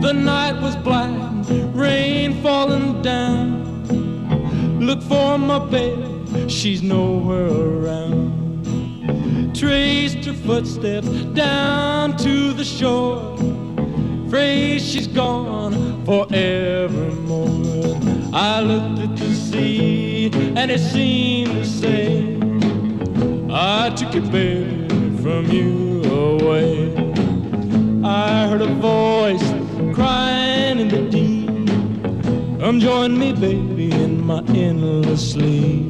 The night was black, rain falling down. Look for my baby, she's nowhere around. Traced her footsteps down to the shore. Afraid she's gone forevermore. I looked at the sea and it seemed to say, I took your baby from you away. I heard a voice crying in the deep, come join me, baby, in my endless sleep.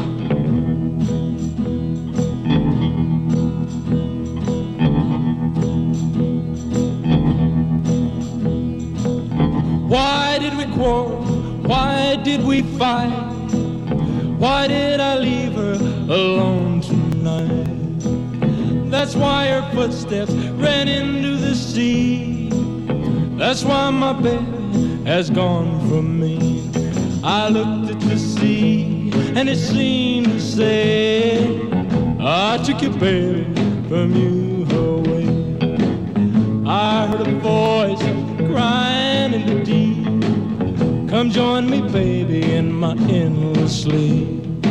Why did we quarrel? Why did we fight? Why did I leave her alone tonight? That's why her footsteps ran into the sea. That's why my baby has gone from me. I looked at the sea and it seemed to say, I took your baby from you away. I heard a voice crying in the deep, come join me, baby, in my endless sleep.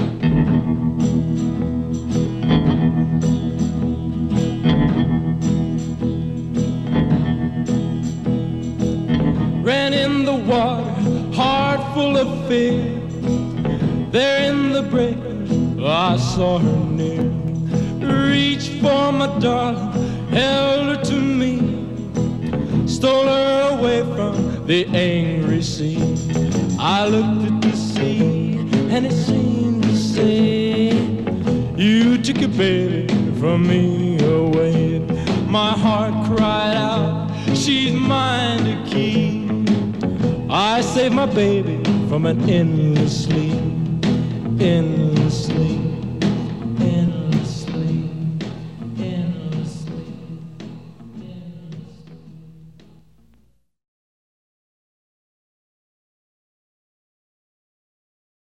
Ran in the water, heart full of fear. There in the breakers, I saw her near. Reached for my darling, held her to me, stole her away from the angry sea. I looked at the sea and it seemed to say, you took your baby from me away. My heart cried out, she's mine to keep. I saved my baby from an endless sleep, endless sleep.